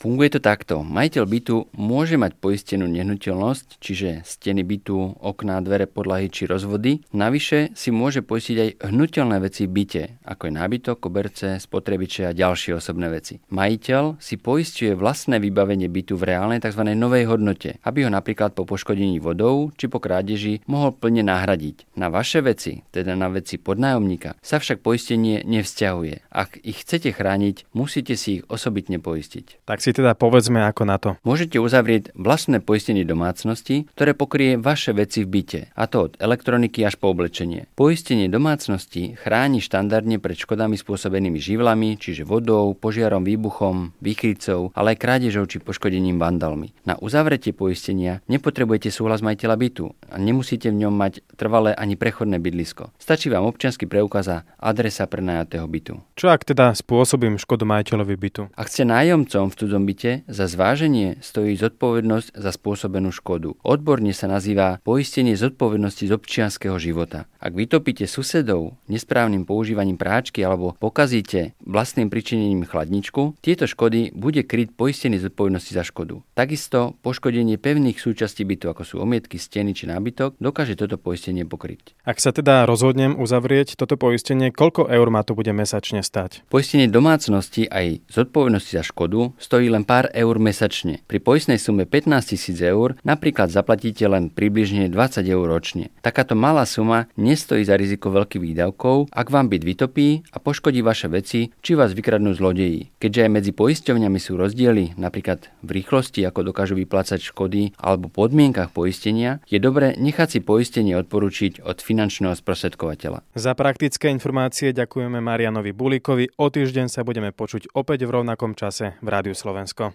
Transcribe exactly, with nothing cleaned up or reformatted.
Funguje to takto. Majiteľ bytu môže mať poistenú nehnuteľnosť, čiže steny bytu, okná, dvere, podlahy či rozvody. Navyše si môže poistiť aj hnuteľné veci v byte, ako je nábytok, koberce, spotrebiče a ďalšie osobné veci. Majiteľ si poisťuje vlastné vybavenie bytu v reálnej tzv. Novej hodnote, aby ho napríklad po poškodení vodou či po krádeži mohol plne nahradiť. Na vaše veci, teda na veci podnájomníka, sa však poistenie nevzťahuje. Ak ich chcete chrániť, musíte si ich osobitne poistiť. Tak si teda povedzme ako na to. Môžete uzavrieť vlastné poistenie domácnosti, ktoré pokrie vaše veci v byte, a to od elektroniky až po oblečenie. Poistenie domácnosti chráni štandardne pred škodami spôsobenými živlami, čiže vodou, požiarom, výbuchom, výchrycou, ale aj krádežou či poškodením vandalmi. Na uzavretie poistenia nepotrebujete súhlas majiteľa bytu a nemusíte v ňom mať trvalé ani prechodné bydlisko. Stačí vám občiansky preukaz a adresa prenajatého bytu. Čo ak teda spôsobím škodu majiteľovi bytu? Ak ste nájomcom v cudzom byte, za zváženie stojí zodpovednosť za spôsobenú škodu. Odborne sa nazýva poistenie zodpovednosti z občianskeho života. Ak vytopíte susedov nesprávnym používaním práčky alebo pokazíte vlastným pričinením chladničku, tieto škody bude kryť poistenie zodpovednosti za škodu. Takisto poškodenie pevných súčastí bytu, ako sú omietky, steny či nábytok, dokáže toto poistenie pokryť. Ak sa teda rozhodnem uzavrieť toto poistenie, koľko eur ma to bude mesačne stať? Poistenie domácnosti aj zodpovednosti za škodu stojí len pár eur mesačne. Pri poistnej sume pätnásť tisíc eur napríklad zaplatíte len približne dvadsať eur ročne. Takáto malá suma nestojí za riziko veľkých výdavkov, ak vám byt vytopí a poškodí vaše veci, či vás vykradnú zlodeji. Keďže aj medzi poisťovňami sú rozdiely, napríklad v rýchlosti, ako dokážu vyplácať škody, alebo podmienkach poistenia, je dobré nechať si poistenie odporučiť od finančného sprostredkovateľa. Za praktické informácie ďakujeme Marianovi Bulíkovi. O týždeň sa budeme počuť opäť v rovnakom čase v Rádiu Slovensko.